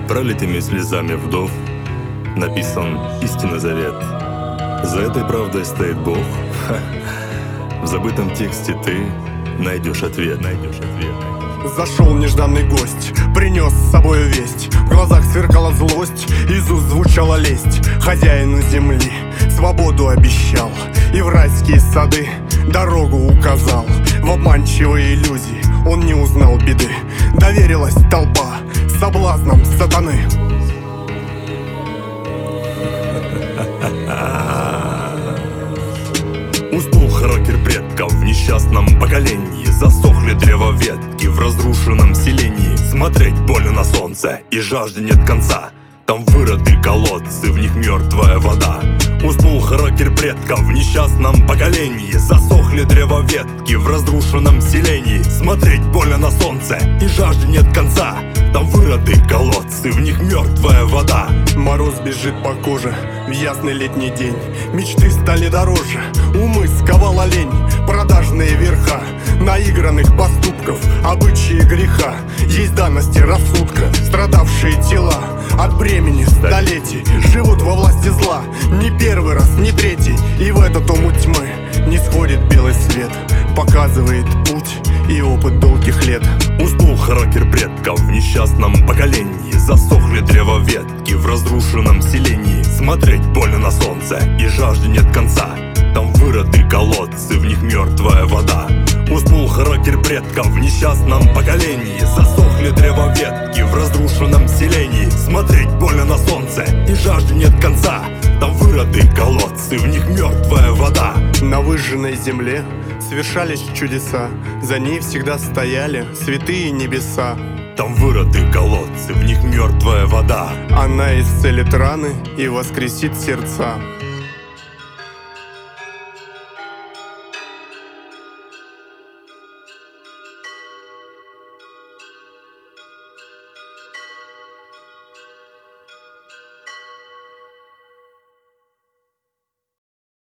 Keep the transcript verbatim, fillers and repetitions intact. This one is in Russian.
Пролитыми слезами вдов написан истинный завет. За этой правдой стоит Бог. Ха. В забытом тексте ты найдешь ответ, найдешь ответ. Зашел нежданный гость, принес с собою весть. В глазах сверкала злость, из уст звучала лесть. Хозяину земли свободу обещал и в райские сады дорогу указал. В обманчивые иллюзии он не узнал беды. Доверилась толпа соблазнам сатаны. Уснул характер предков в несчастном поколении. Засохли древо ветки в разрушенном селении. Смотреть больно на солнце и жажде нет конца. Там вырыты колодцы, в них мертвая вода. Уснул характер предков в несчастном поколении. Засохли древо ветки в разрушенном селении. Смотреть больно на солнце и жажде нет конца. Там вырыты колодцы, в них мертвая вода. Мороз бежит по коже в ясный летний день. Мечты стали дороже, умы сковала лень. Продажные верха наигранных поступков, обычаи греха. Есть данности рассудка, страдавшие тела от бремени столетий живут во власти зла. Не первый раз, не третий, и в этот омут тьмы не сходит белый свет. Показывает путь и опыт долгих лет. Уснул характер предков в несчастном поколении. Засохли древо ветки в разрушенном селении. Смотреть больно на солнце и жажде нет конца. Там вырыты колодцы, в них мертвая вода. Уснул характер предков в несчастном поколении. Засохли древо ветки в разрушенном селении. Смотреть больно на солнце и жажде нет конца. Там вырыты колодцы, в них мертвая вода. На выжженной земле совершались чудеса. За ней всегда стояли святые небеса. Там вырыты колодцы, в них мертвая вода. Она исцелит раны и воскресит сердца.